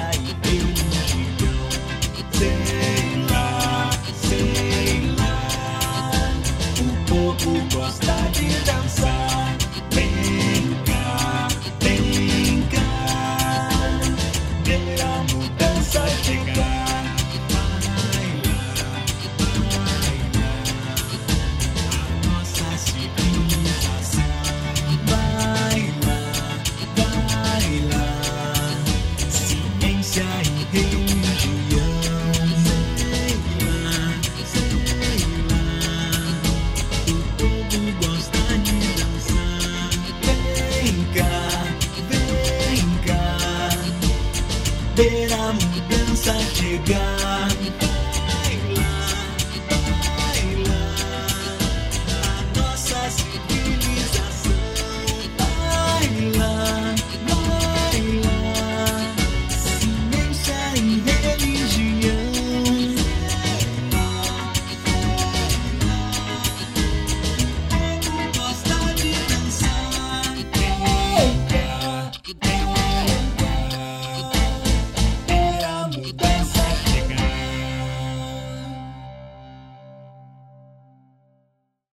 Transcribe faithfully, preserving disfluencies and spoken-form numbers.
e religião. Sei lá, sei lá, o povo gosta de dançar. Vem cá, vem cá, ver a mudança chegar. Vai lá, vai lá, a nossa civilização. Vai lá, vai lá, ciência e religião. Sei lá, sei lá, o povo gosta de dançar. Vem cá, vem cá, ver a mudança chegar.